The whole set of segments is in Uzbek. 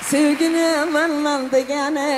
Sevgini manman degani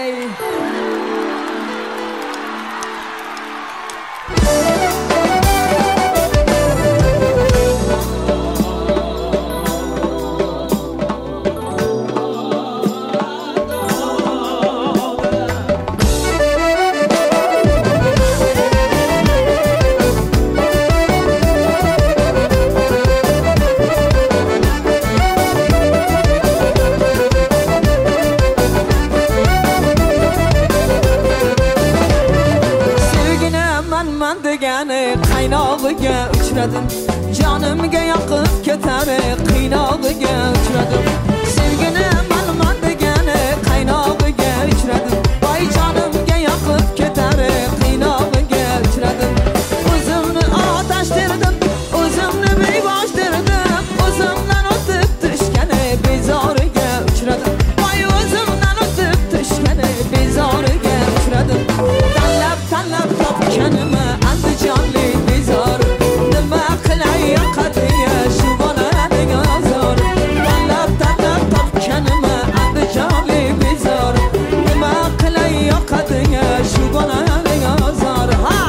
qiynog'iga uchradim, jonimga yoqib ketadi, qiynog'iga uchradim. Sevgini manman degani qiynog'iga uchradim, voy jonimga yoqib ketadi, qiynog'iga uchradim. O'zimni otashtirdim, o'zimni beboshtirdim, o'zimdan o'tib tushgani bezoriga uchradim, voy o'zimdan o'tib tushgani bezoriga uchradim. Tanlab topganimni andijonli bezor, nima qilay yoqadiga shu bolaning azor. Tanlab topganimni andijonli bezor, nima qilay yoqadiga shu bolaning azor.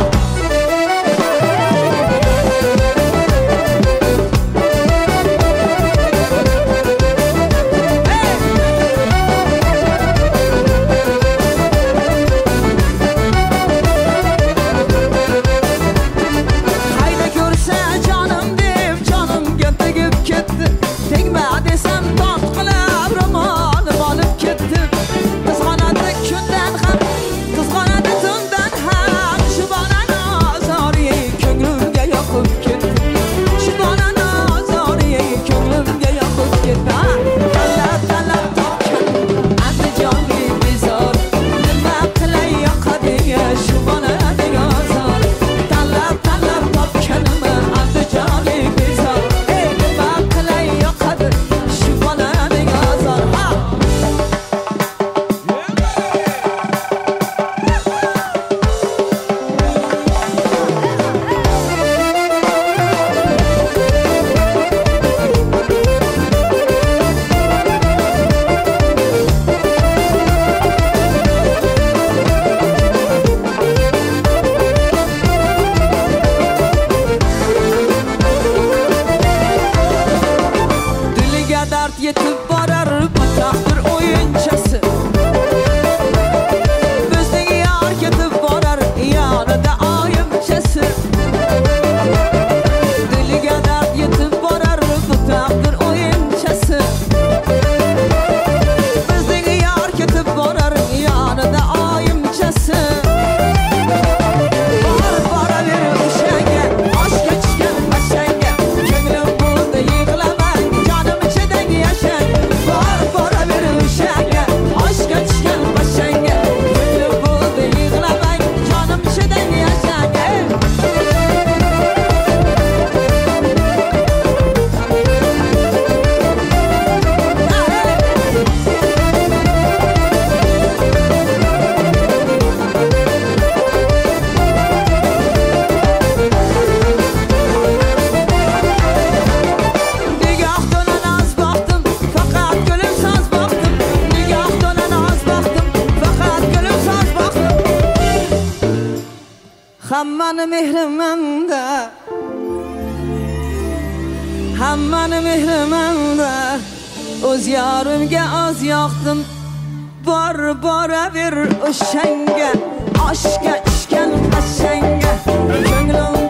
Yetib borar bu taqdir o'yinchasi, bizning yor ketib borar yonida oyimchasi. Diliga dard yetib borar bu taqdir o'yinchasi, bizning yor ketib borar yonida oyimchasi. Boraver o'shanga, oshga tushgan mashanga, ko'nglim bo'ldi yig'lamang, jonim ichidagi yashang. Boraver o'shanga, oshga tushgan mashanga, ko'nglim bo'ldi yig'lamang, jonim ichidagi yashang. Hammani mehrimanda o'z yorimga oz yoqdim. Boraver o'shanga, oshga tushgan mashanga, ko'nglim